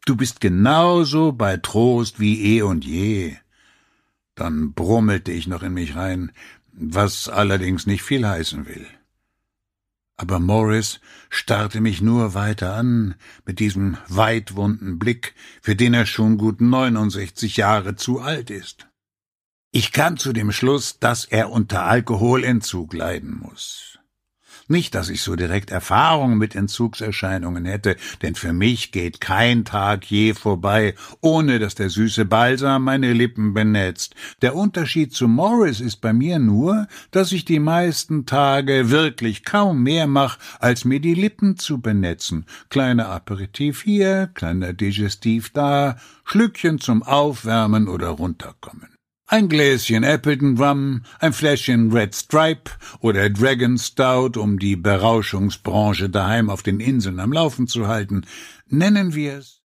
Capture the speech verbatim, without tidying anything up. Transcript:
Du bist genauso bei Trost wie eh und je. Dann brummelte ich noch in mich rein, was allerdings nicht viel heißen will. Aber Morris starrte mich nur weiter an, mit diesem weitwunden Blick, für den er schon gut neunundsechzig Jahre zu alt ist. Ich kam zu dem Schluss, dass er unter Alkoholentzug leiden muss. Nicht, dass ich so direkt Erfahrung mit Entzugserscheinungen hätte, denn für mich geht kein Tag je vorbei, ohne dass der süße Balsam meine Lippen benetzt. Der Unterschied zu Morris ist bei mir nur, dass ich die meisten Tage wirklich kaum mehr mache, als mir die Lippen zu benetzen. Kleiner Aperitif hier, kleiner Digestiv da, Schlückchen zum Aufwärmen oder Runterkommen. Ein Gläschen Appleton Rum, ein Fläschchen Red Stripe oder Dragon Stout, um die Berauschungsbranche daheim auf den Inseln am Laufen zu halten. Nennen wir es